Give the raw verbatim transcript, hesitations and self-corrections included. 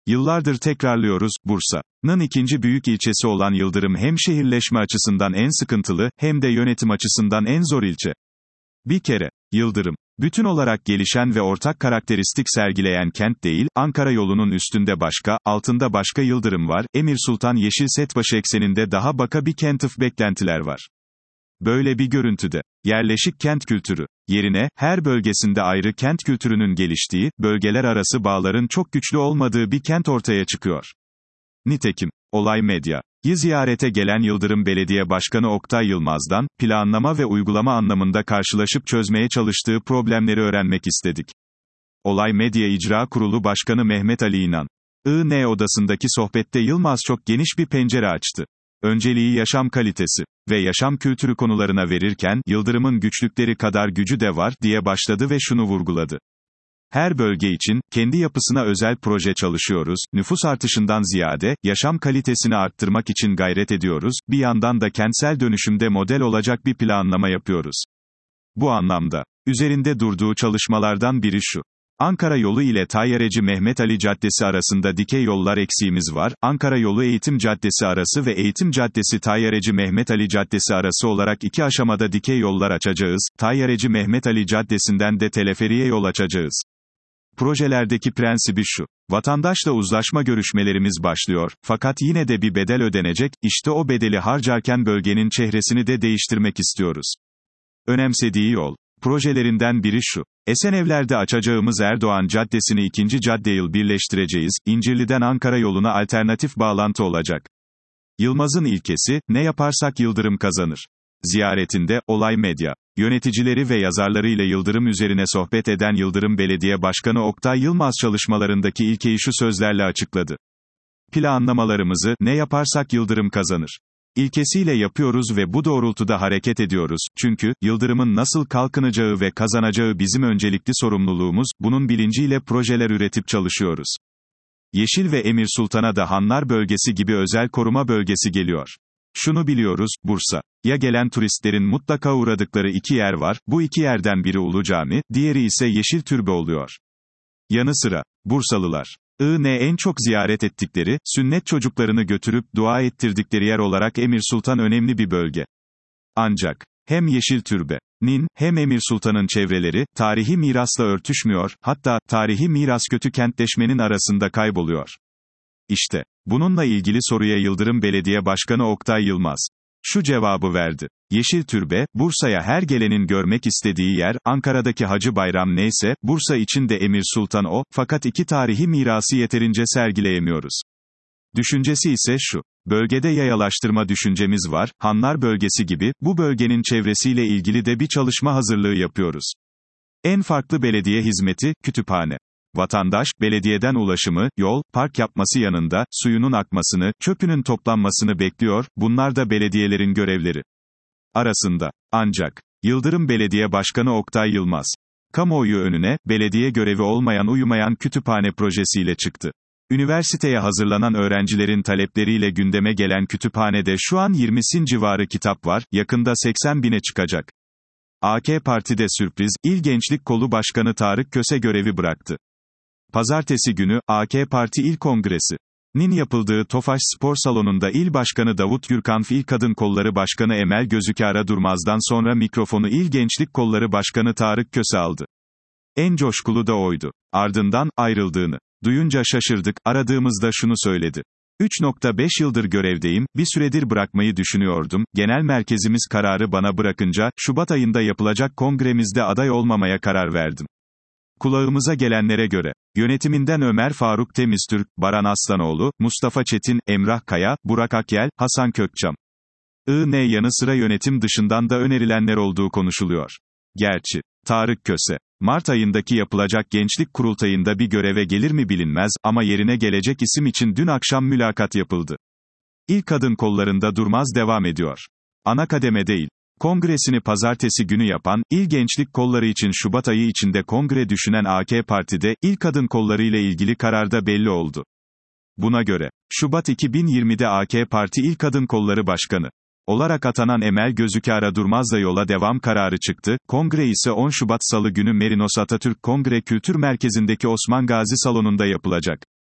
Yıllardır tekrarlıyoruz, Bursa'nın ikinci büyük ilçesi olan Yıldırım hem şehirleşme açısından en sıkıntılı, hem de yönetim açısından en zor ilçe. Bir kere, Yıldırım, bütün olarak gelişen ve ortak karakteristik sergileyen kent değil, Ankara yolunun üstünde başka, altında başka Yıldırım var, Emir Sultan Yeşilsetbaşı ekseninde daha baka bir kentif beklentiler var. Böyle bir görüntüde, yerleşik kent kültürü yerine, her bölgesinde ayrı kent kültürünün geliştiği, bölgeler arası bağların çok güçlü olmadığı bir kent ortaya çıkıyor. Nitekim, Olay Medya'yı ziyarete gelen Yıldırım Belediye Başkanı Oktay Yılmaz'dan, planlama ve uygulama anlamında karşılaşıp çözmeye çalıştığı problemleri öğrenmek istedik. Olay Medya İcra Kurulu Başkanı Mehmet Ali İnan, I N odasındaki sohbette Yılmaz çok geniş bir pencere açtı. Önceliği yaşam kalitesi ve yaşam kültürü konularına verirken, Yıldırım'ın güçlükleri kadar gücü de var, diye başladı ve şunu vurguladı. Her bölge için, kendi yapısına özel proje çalışıyoruz, nüfus artışından ziyade, yaşam kalitesini arttırmak için gayret ediyoruz, bir yandan da kentsel dönüşümde model olacak bir planlama yapıyoruz. Bu anlamda, üzerinde durduğu çalışmalardan biri şu. Ankara yolu ile Tayyareci Mehmet Ali Caddesi arasında dikey yollar eksiğimiz var, Ankara yolu Eğitim Caddesi arası ve Eğitim Caddesi Tayyareci Mehmet Ali Caddesi arası olarak iki aşamada dikey yollar açacağız, Tayyareci Mehmet Ali Caddesi'nden de teleferiye yol açacağız. Projelerdeki prensibi şu. Vatandaşla uzlaşma görüşmelerimiz başlıyor, fakat yine de bir bedel ödenecek, işte o bedeli harcarken bölgenin çehresini de değiştirmek istiyoruz. Önemsediği yol projelerinden biri şu. Esenevler'de açacağımız Erdoğan Caddesi'ni ikinci caddeyil birleştireceğiz, İncirli'den Ankara yoluna alternatif bağlantı olacak. Yılmaz'ın ilkesi, ne yaparsak Yıldırım kazanır. Ziyaretinde, Olay Medya yöneticileri ve yazarlarıyla Yıldırım üzerine sohbet eden Yıldırım Belediye Başkanı Oktay Yılmaz çalışmalarındaki ilkeyi şu sözlerle açıkladı. Planlamalarımızı, ne yaparsak Yıldırım kazanır. İlkesiyle yapıyoruz ve bu doğrultuda hareket ediyoruz, çünkü, Yıldırım'ın nasıl kalkınacağı ve kazanacağı bizim öncelikli sorumluluğumuz, bunun bilinciyle projeler üretip çalışıyoruz. Yeşil ve Emir Sultan'a da Hanlar bölgesi gibi özel koruma bölgesi geliyor. Şunu biliyoruz, Bursa'ya gelen turistlerin mutlaka uğradıkları iki yer var, bu iki yerden biri Ulu Cami, diğeri ise Yeşil Türbe oluyor. Yanı sıra, Bursalılar, I N en çok ziyaret ettikleri, sünnet çocuklarını götürüp dua ettirdikleri yer olarak Emir Sultan önemli bir bölge. Ancak, hem Yeşil Türbe'nin, hem Emir Sultan'ın çevreleri, tarihi mirasla örtüşmüyor, hatta, tarihi miras kötü kentleşmenin arasında kayboluyor. İşte, bununla ilgili soruya Yıldırım Belediye Başkanı Oktay Yılmaz şu cevabı verdi. Yeşil Türbe, Bursa'ya her gelenin görmek istediği yer, Ankara'daki Hacı Bayram neyse, Bursa için de Emir Sultan o, fakat iki tarihi mirası yeterince sergileyemiyoruz. Düşüncesi ise şu, bölgede yayalaştırma düşüncemiz var, Hanlar bölgesi gibi, bu bölgenin çevresiyle ilgili de bir çalışma hazırlığı yapıyoruz. En farklı belediye hizmeti, kütüphane. Vatandaş, belediyeden ulaşımı, yol, park yapması yanında, suyunun akmasını, çöpünün toplanmasını bekliyor, bunlar da belediyelerin görevleri arasında. Ancak, Yıldırım Belediye Başkanı Oktay Yılmaz, kamuoyu önüne, belediye görevi olmayan uyumayan kütüphane projesiyle çıktı. Üniversiteye hazırlanan öğrencilerin talepleriyle gündeme gelen kütüphanede şu an yirminin civarı kitap var, yakında seksen bine çıkacak. A K Parti'de sürpriz, İl Gençlik Kolu Başkanı Tarık Köse görevi bıraktı. Pazartesi günü, A K Parti İl Kongresi'nin yapıldığı Tofaş Spor Salonu'nda İl Başkanı Davut Gürkan İl Kadın Kolları Başkanı Emel Gözükara Durmaz'dan sonra mikrofonu İl Gençlik Kolları Başkanı Tarık Köse aldı. En coşkulu da oydu. Ardından, ayrıldığını duyunca şaşırdık, aradığımızda şunu söyledi. üç nokta beş yıldır görevdeyim, bir süredir bırakmayı düşünüyordum, genel merkezimiz kararı bana bırakınca, Şubat ayında yapılacak kongremizde aday olmamaya karar verdim. Kulağımıza gelenlere göre, yönetiminden Ömer Faruk Temiztürk, Baran Aslanoğlu, Mustafa Çetin, Emrah Kaya, Burak Akyel, Hasan Kökçam. I N yanı sıra yönetim dışından da önerilenler olduğu konuşuluyor. Gerçi, Tarık Köse, Mart ayındaki yapılacak gençlik kurultayında bir göreve gelir mi bilinmez, ama yerine gelecek isim için dün akşam mülakat yapıldı. İl Kadın Kolları'nda Durmaz devam ediyor. Ana kademe değil. Kongresini pazartesi günü yapan, İl Gençlik Kolları için Şubat ayı içinde kongre düşünen A K Parti'de, İl Kadın Kolları ile ilgili kararda belli oldu. Buna göre, Şubat iki bin yirmide A K Parti İl Kadın Kolları Başkanı olarak atanan Emel Gözükara Durmaz'la yola devam kararı çıktı, kongre ise on Şubat Salı günü Merinos Atatürk Kongre Kültür Merkezi'ndeki Osman Gazi Salonu'nda yapılacak.